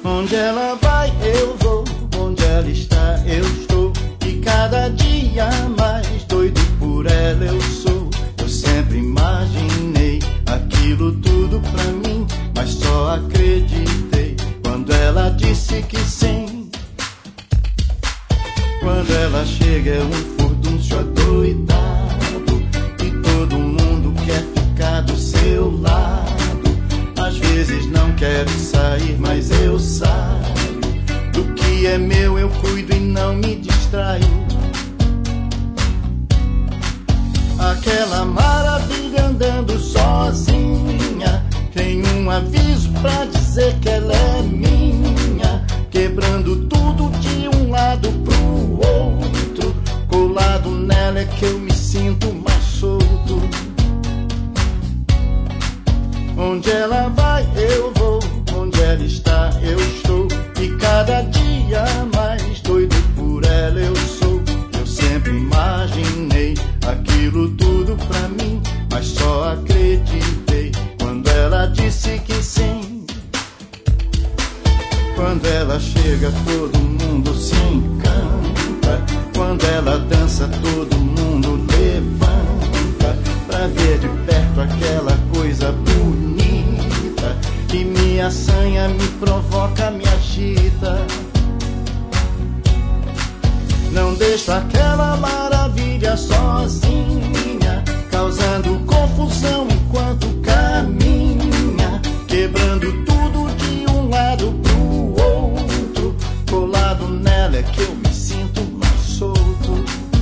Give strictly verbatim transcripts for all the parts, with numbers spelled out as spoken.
Onde ela vai, eu vou. Onde ela está, eu estou. E cada dia mais doido por ela eu sou. Eu sempre imaginei aquilo tudo pra mim, mas só acreditei quando ela disse que sim. Quando ela chega é um furdúncio adoidado, e todo mundo quer ficar do seu lado. Às vezes não quero sair, mas eu saio. Do que é meu eu cuido e não me distraio. Aquela maravilha andando sozinha, tem um aviso pra dizer que ela é minha. Quebrando tudo de um lado pro outro, colado nela é que eu me sinto mais solto. Onde ela vai, eu vou. Onde ela está, eu estou. E cada dia mais doido por ela eu sou. Eu sempre imaginei aquilo tudo pra mim, mas só acreditei quando ela disse que sim. Quando ela chega todo mundo se encanta. Quando ela dança todo mundo levanta, pra ver de perto aquela coisa bonita que me assanha, me provoca, me agita. Não deixo aquela maravilha sozinha, causando confusão enquanto caminha, quebrando tudo de um lado pro outro. Colado nela é que eu me sinto mais solto.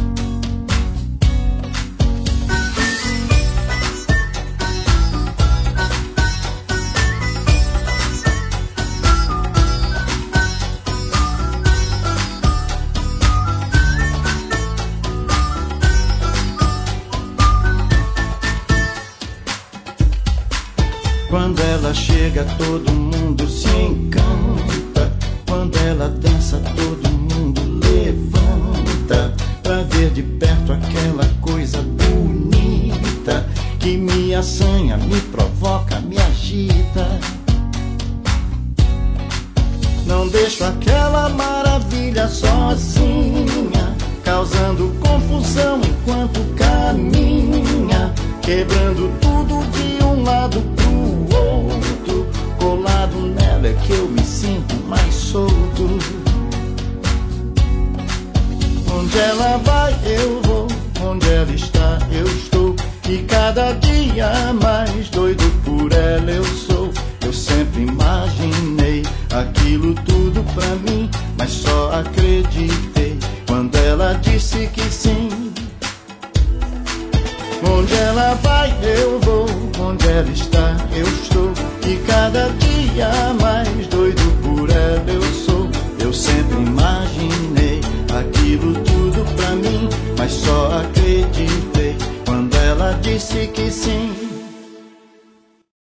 Quando ela chega todo mundo se encanta. Quando ela dança todo mundo levanta, pra ver de perto aquela coisa bonita que me assanha, me provoca, me agita. Não deixo aquela maravilha sozinha, causando confusão enquanto caminha, quebrando tudo de um lado pro outro. Colado nela é que eu me sinto mais solto. Onde ela vai, eu vou. Onde ela está, eu estou. E cada dia mais doido por ela eu sou. Eu sempre imaginei aquilo tudo pra mim, mas só acreditei quando ela disse que sim. Onde ela vai, eu vou. Onde ela está, eu estou. E cada dia mais doido por ela eu sou. Eu sempre imaginei aquilo tudo pra mim, mas só acreditei quando ela disse que sim.